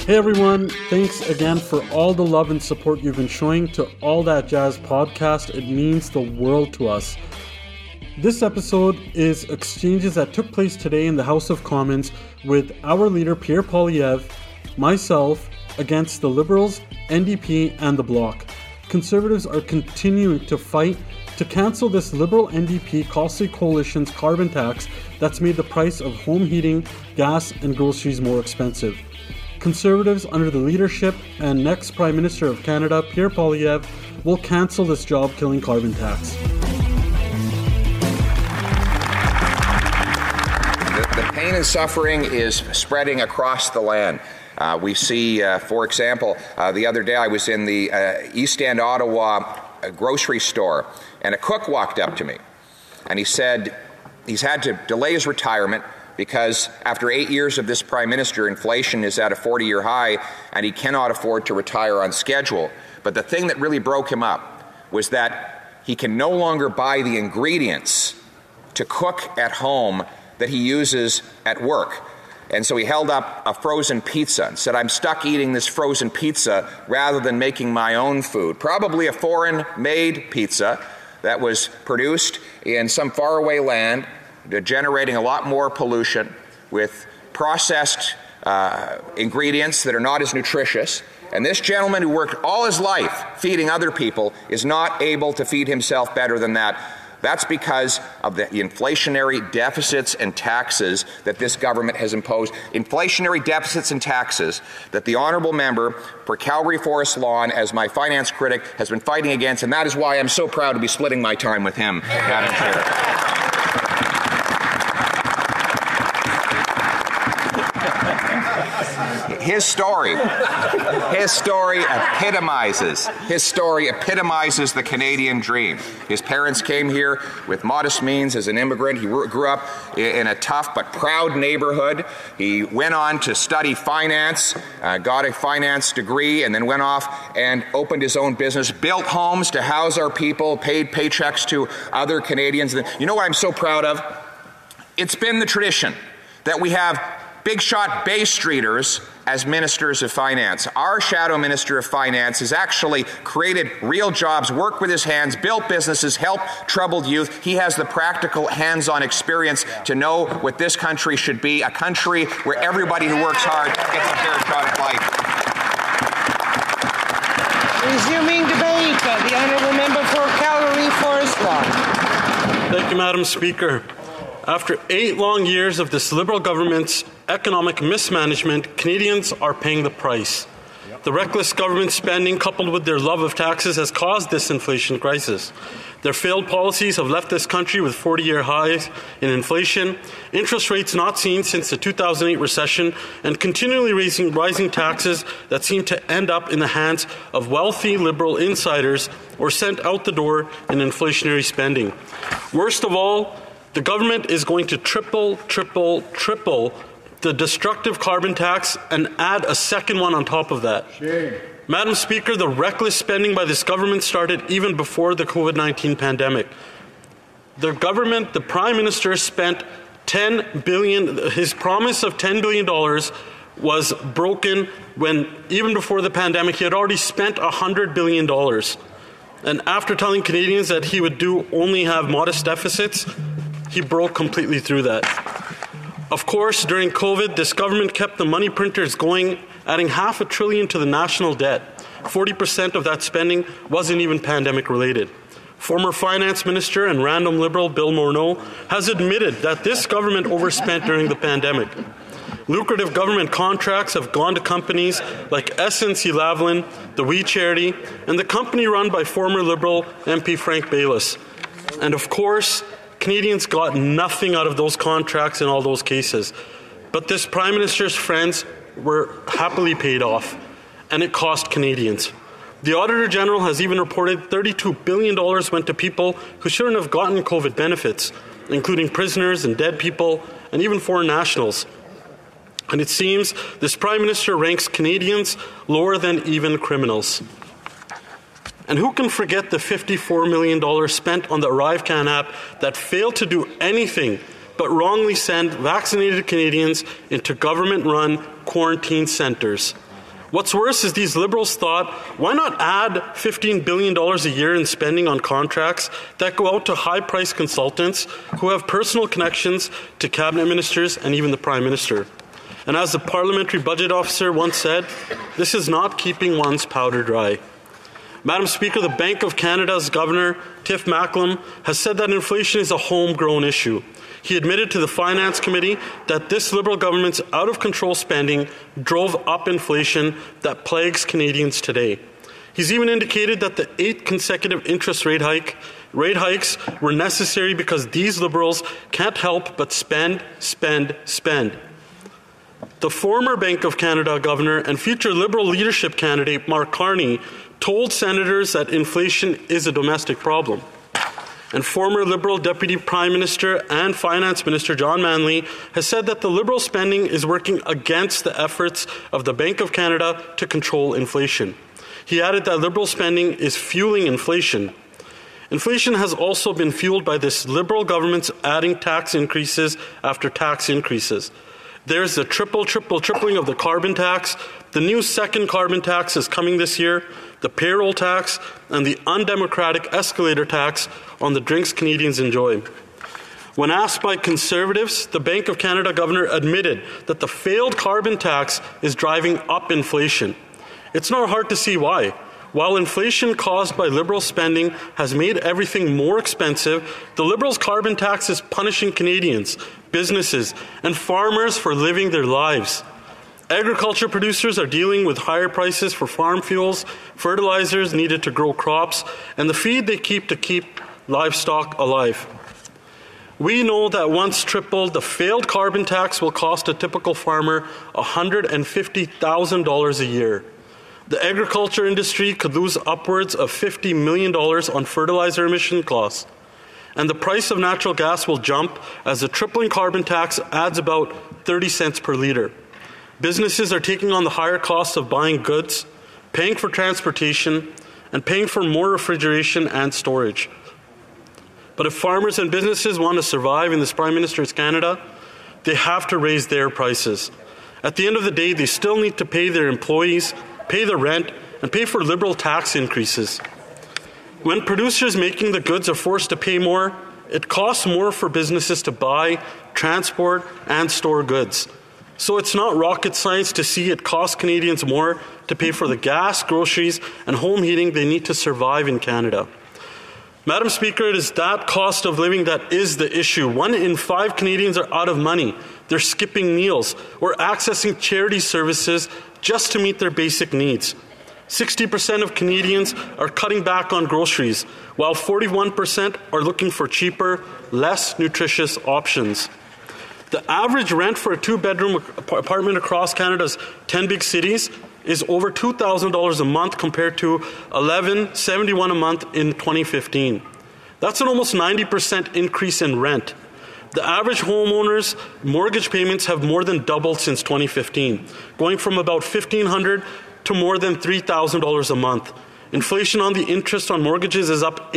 Hey everyone, thanks again for all the love and support you've been showing to All That Jazz podcast. It means the world to us. This episode is exchanges that took place today in the House of Commons with our leader Pierre Poilievre, myself, against the Liberals, NDP and the Bloc. Conservatives are continuing to fight to cancel this Liberal NDP costly coalition's carbon tax that's made the price of home heating, gas and groceries more expensive. Conservatives under the leadership and next Prime Minister of Canada, Pierre Poilievre, will cancel this job-killing carbon tax. The pain and suffering is spreading across the land. We see, for example, the other day I was in the East End, Ottawa grocery store, and a cook walked up to me, and he said he's had to delay his retirement because after 8 years of this Prime Minister, inflation is at a 40-year high, and he cannot afford to retire on schedule. But the thing that really broke him up was that he can no longer buy the ingredients to cook at home that he uses at work. And so he held up a frozen pizza and said, I'm stuck eating this frozen pizza rather than making my own food. Probably a foreign-made pizza that was produced in some faraway land, generating a lot more pollution with processed ingredients that are not as nutritious. And this gentleman who worked all his life feeding other people is not able to feed himself better than that. That's because of the inflationary deficits and taxes that this government has imposed. Inflationary deficits and taxes that the honourable member for Calgary Forest Lawn, as my finance critic, has been fighting against, and that is why I'm so proud to be splitting my time with him, Madam Chair. His story epitomizes the Canadian dream. His parents came here with modest means as an immigrant. He grew up in a tough but proud neighborhood. He went on to study finance, got a finance degree, and then went off and opened his own business, built homes to house our people, paid paychecks to other Canadians. You know what I'm so proud of? It's been the tradition that we have big shot Bay Streeters as ministers of finance. Our shadow minister of finance has actually created real jobs, worked with his hands, built businesses, helped troubled youth. He has the practical hands-on experience to know what this country should be, a country where everybody who works hard gets a fair shot at life. Resuming debate, the honourable member for Calgary Forest Lawn. Thank you, Madam Speaker. After 8 long years of this Liberal government's economic mismanagement, Canadians are paying the price. The reckless government spending, coupled with their love of taxes, has caused this inflation crisis. Their failed policies have left this country with 40-year highs in inflation, interest rates not seen since the 2008 recession, and continually rising taxes that seem to end up in the hands of wealthy Liberal insiders or sent out the door in inflationary spending. Worst of all, the government is going to triple the destructive carbon tax and add a second one on top of that. Shame. Madam Speaker, the reckless spending by this government started even before the COVID-19 pandemic. The government, the Prime Minister, spent $10 billion. His promise of $10 billion was broken when, even before the pandemic, he had already spent $100 billion. And after telling Canadians that he would only have modest deficits, he broke completely through that. Of course, during COVID, this government kept the money printers going, adding $500 billion to the national debt. 40% of that spending wasn't even pandemic-related. Former Finance Minister and random Liberal Bill Morneau has admitted that this government overspent during the pandemic. Lucrative government contracts have gone to companies like SNC-Lavalin, the We Charity, and the company run by former Liberal MP Frank Baylis. And of course, Canadians got nothing out of those contracts in all those cases. But this Prime Minister's friends were happily paid off, and it cost Canadians. The Auditor General has even reported $32 billion went to people who shouldn't have gotten COVID benefits, including prisoners and dead people, and even foreign nationals. And it seems this Prime Minister ranks Canadians lower than even criminals. And who can forget the $54 million spent on the ArriveCan app that failed to do anything but wrongly send vaccinated Canadians into government-run quarantine centres? What's worse is these Liberals thought, why not add $15 billion a year in spending on contracts that go out to high-priced consultants who have personal connections to cabinet ministers and even the Prime Minister. And as the parliamentary budget officer once said, this is not keeping one's powder dry. Madam Speaker, the Bank of Canada's Governor, Tiff Macklem, has said that inflation is a homegrown issue. He admitted to the Finance Committee that this Liberal government's out-of-control spending drove up inflation that plagues Canadians today. He's even indicated that the 8 consecutive interest rate hikes were necessary because these Liberals can't help but spend, spend, spend. The former Bank of Canada Governor and future Liberal leadership candidate Mark Carney told senators that inflation is a domestic problem. And former Liberal Deputy Prime Minister and Finance Minister John Manley has said that the Liberal spending is working against the efforts of the Bank of Canada to control inflation. He added that Liberal spending is fueling inflation. Inflation has also been fueled by this Liberal government's adding tax increases after tax increases. There's the tripling of the carbon tax. The new second carbon tax is coming this year, the payroll tax, and the undemocratic escalator tax on the drinks Canadians enjoy. When asked by Conservatives, the Bank of Canada Governor admitted that the failed carbon tax is driving up inflation. It's not hard to see why. While inflation caused by Liberal spending has made everything more expensive, the Liberals' carbon tax is punishing Canadians, businesses, and farmers for living their lives. Agriculture producers are dealing with higher prices for farm fuels, fertilizers needed to grow crops, and the feed they keep to keep livestock alive. We know that once tripled, the failed carbon tax will cost a typical farmer $150,000 a year. The agriculture industry could lose upwards of $50 million on fertilizer emission costs. And the price of natural gas will jump as the tripling carbon tax adds about 30 cents per litre. Businesses are taking on the higher costs of buying goods, paying for transportation, and paying for more refrigeration and storage. But if farmers and businesses want to survive in this Prime Minister's Canada, they have to raise their prices. At the end of the day, they still need to pay their employees, pay the rent, and pay for Liberal tax increases. When producers making the goods are forced to pay more, it costs more for businesses to buy, transport, and store goods. So it's not rocket science to see it cost Canadians more to pay for the gas, groceries, and home heating they need to survive in Canada. Madam Speaker, it is that cost of living that is the issue. 1 in 5 Canadians are out of money. They're skipping meals or accessing charity services just to meet their basic needs. 60% of Canadians are cutting back on groceries, while 41% are looking for cheaper, less nutritious options. The average rent for a 2-bedroom apartment across Canada's 10 big cities is over $2,000 a month compared to $1,171 a month in 2015. That's an almost 90% increase in rent. The average homeowner's mortgage payments have more than doubled since 2015, going from about $1,500 to more than $3,000 a month. Inflation on the interest on mortgages is up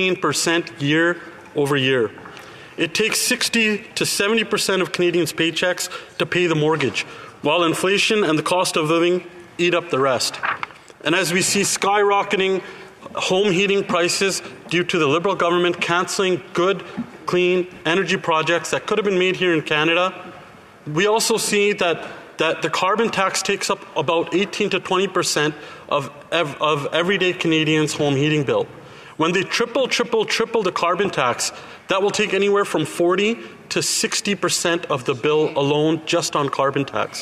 18% year over year. It takes 60 to 70% of Canadians' paychecks to pay the mortgage, while inflation and the cost of living eat up the rest. And as we see skyrocketing home heating prices due to the Liberal government cancelling good, clean energy projects that could have been made here in Canada, we also see that the carbon tax takes up about 18 to 20% of everyday Canadians' home heating bill. When they triple the carbon tax, that will take anywhere from 40 to 60% of the bill alone just on carbon tax.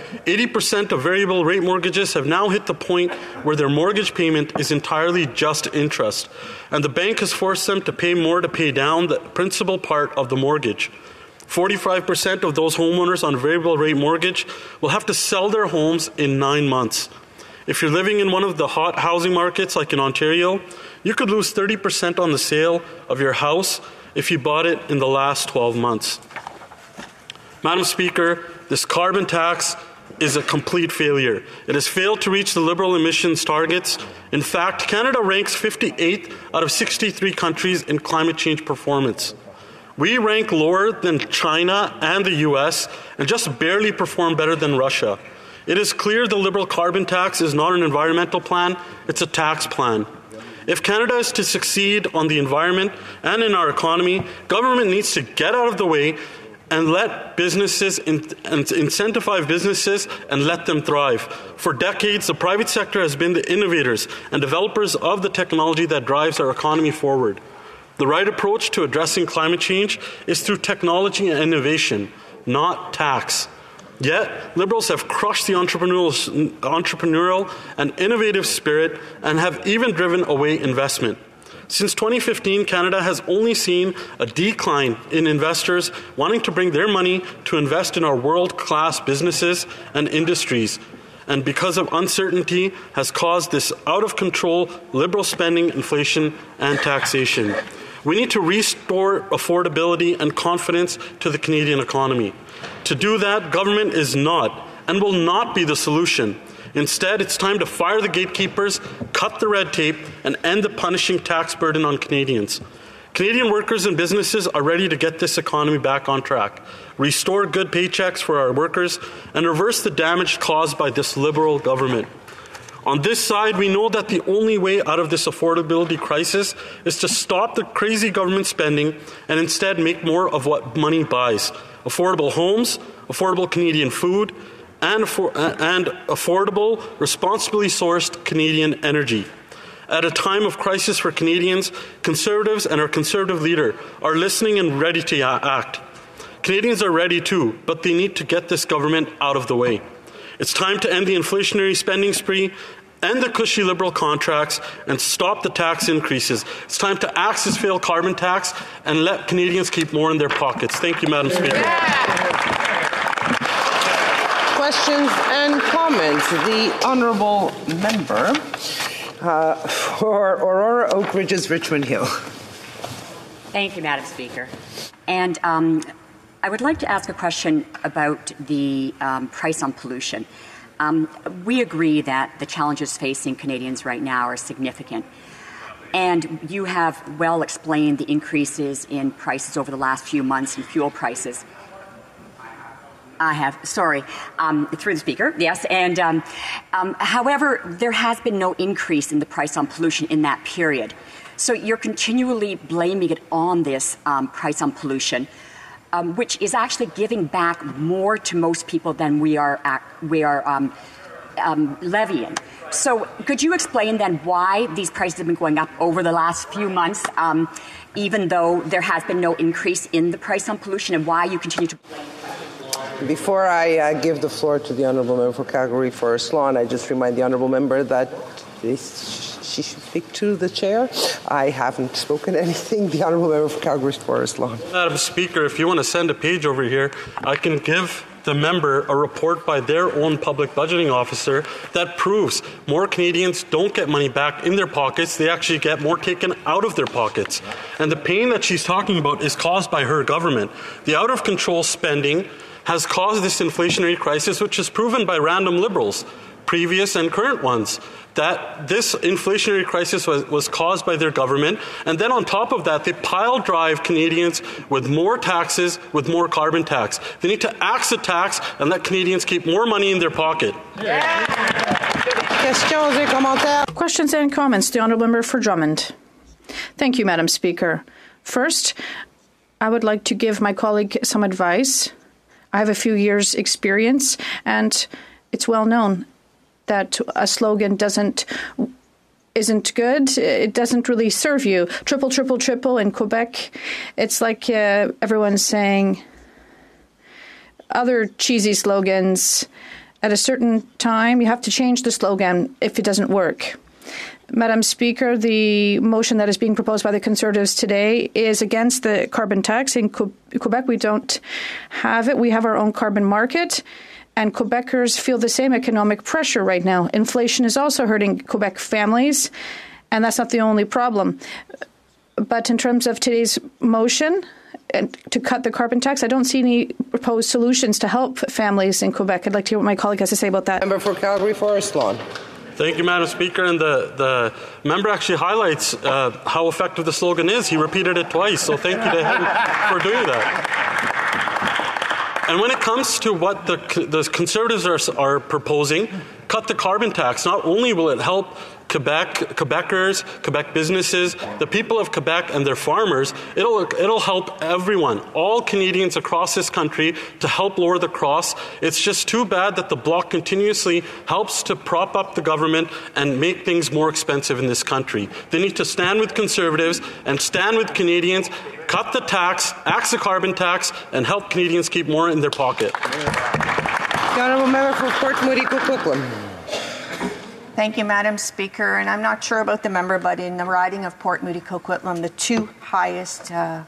80% of variable rate mortgages have now hit the point where their mortgage payment is entirely just interest, and the bank has forced them to pay more to pay down the principal part of the mortgage. 45% of those homeowners on variable rate mortgage will have to sell their homes in 9 months. If you're living in one of the hot housing markets like in Ontario, you could lose 30% on the sale of your house if you bought it in the last 12 months. Madam Speaker, this carbon tax is a complete failure. It has failed to reach the Liberal emissions targets. In fact, Canada ranks 58th out of 63 countries in climate change performance. We rank lower than China and the US and just barely perform better than Russia. It is clear the Liberal carbon tax is not an environmental plan, it's a tax plan. If Canada is to succeed on the environment and in our economy, government needs to get out of the way and let businesses incentivize businesses and let them thrive. For decades, the private sector has been the innovators and developers of the technology that drives our economy forward. The right approach to addressing climate change is through technology and innovation, not tax. Yet, Liberals have crushed the entrepreneurial and innovative spirit and have even driven away investment. Since 2015, Canada has only seen a decline in investors wanting to bring their money to invest in our world-class businesses and industries, and because of uncertainty has caused this out-of-control Liberal spending, inflation, and taxation. We need to restore affordability and confidence to the Canadian economy. To do that, government is not and will not be the solution. Instead, it's time to fire the gatekeepers, cut the red tape, and end the punishing tax burden on Canadians. Canadian workers and businesses are ready to get this economy back on track, restore good paychecks for our workers, and reverse the damage caused by this Liberal government. On this side, we know that the only way out of this affordability crisis is to stop the crazy government spending and instead make more of what money buys. Affordable homes, affordable Canadian food, and affordable, responsibly sourced Canadian energy. At a time of crisis for Canadians, Conservatives and our Conservative leader are listening and ready to act. Canadians are ready too, but they need to get this government out of the way. It's time to end the inflationary spending spree, end the cushy Liberal contracts, and stop the tax increases. It's time to axe this failed carbon tax and let Canadians keep more in their pockets. Thank you, Madam Speaker. Questions and comments. The honourable member for Aurora Oak Ridges, Richmond Hill. Thank you, Madam Speaker. And I would like to ask a question about the price on pollution. We agree that the challenges facing Canadians right now are significant. And you have well explained the increases in prices over the last few months in fuel prices. I have, sorry, through the Speaker, yes. And however, there has been no increase in the price on pollution in that period. So you're continually blaming it on this price on pollution, which is actually giving back more to most people than we are levying. So could you explain then why these prices have been going up over the last few months, even though there has been no increase in the price on pollution, and why you continue to blame? Before I give the floor to the honourable member for Calgary Forest Lawn, I just remind the honourable member that she should speak to the chair. I haven't spoken anything. The honourable member for Calgary Forest Lawn. Madam Speaker, if you want to send a page over here, I can give the member a report by their own public budgeting officer that proves more Canadians don't get money back in their pockets. They actually get more taken out of their pockets. And the pain that she's talking about is caused by her government. The out-of-control spending has caused this inflationary crisis, which is proven by random Liberals, previous and current ones, that this inflationary crisis was caused by their government. And then on top of that, they pile drive Canadians with more taxes, with more carbon tax. They need to axe the tax and let Canadians keep more money in their pocket. Questions and comments. The honourable member for Drummond. Thank you, Madam Speaker. First, I would like to give my colleague some advice. I have a few years' experience, and it's well known that a slogan isn't good. It doesn't really serve you. Triple, triple, triple in Quebec. It's like everyone's saying other cheesy slogans. At a certain time, you have to change the slogan if it doesn't work. Madam Speaker, the motion that is being proposed by the Conservatives today is against the carbon tax. In Quebec, we don't have it. We have our own carbon market, and Quebecers feel the same economic pressure right now. Inflation is also hurting Quebec families, and that's not the only problem. But in terms of today's motion, to cut the carbon tax, I don't see any proposed solutions to help families in Quebec. I'd like to hear what my colleague has to say about that. Member for Calgary Forest Lawn. Thank you, Madam Speaker. And the member actually highlights how effective the slogan is. He repeated it twice, so thank you to him for doing that. And when it comes to what the Conservatives are proposing, cut the carbon tax. Not only will it help Quebecers, Quebec businesses, the people of Quebec and their farmers, it'll help everyone, all Canadians across this country, to help lower the costs. It's just too bad that the Bloc continuously helps to prop up the government and make things more expensive in this country. They need to stand with Conservatives and stand with Canadians, cut the tax, axe the carbon tax, and help Canadians keep more in their pocket. The Honourable Member for Port Moody Coquitlam. Thank you, Madam Speaker. And I'm not sure about the member, but in the riding of Port Moody Coquitlam, the two highest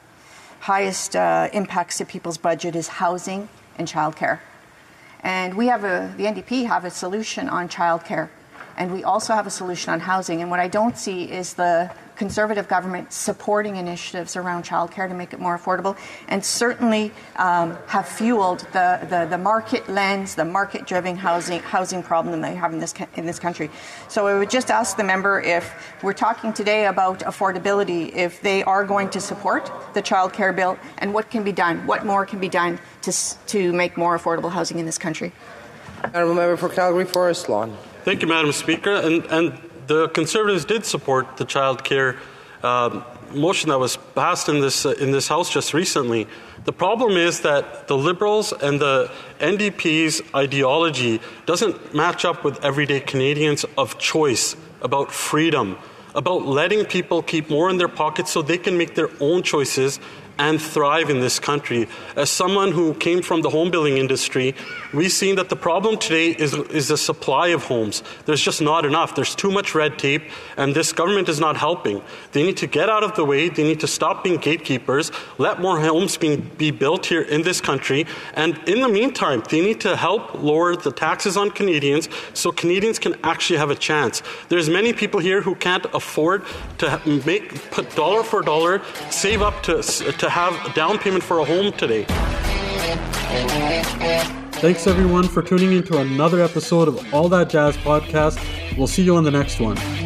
impacts to people's budget is housing and childcare. And we have the NDP have a solution on childcare, and we also have a solution on housing. And what I don't see is the Conservative government supporting initiatives around childcare to make it more affordable, and certainly have fueled the market lens, the market-driven housing problem that they have in this country. So I would just ask the member, if we're talking today about affordability, if they are going to support the childcare bill, and what can be done, what more can be done to make more affordable housing in this country. Honourable Member for Calgary Forest Lawn. Thank you, Madam Speaker. And the Conservatives did support the child care motion that was passed in this House just recently. The problem is that the Liberals and the NDP's ideology doesn't match up with everyday Canadians of choice, about freedom, about letting people keep more in their pockets so they can make their own choices and thrive in this country. As someone who came from the home building industry, we've seen that the problem today is the supply of homes. There's just not enough. There's too much red tape, and this government is not helping. They need to get out of the way. They need to stop being gatekeepers, let more homes be built here in this country, and in the meantime, they need to help lower the taxes on Canadians so Canadians can actually have a chance. There's many people here who can't afford to put dollar for dollar, save up to have a down payment for a home today. Thanks everyone for tuning in to another episode of All That Jazz podcast. We'll see you on the next one.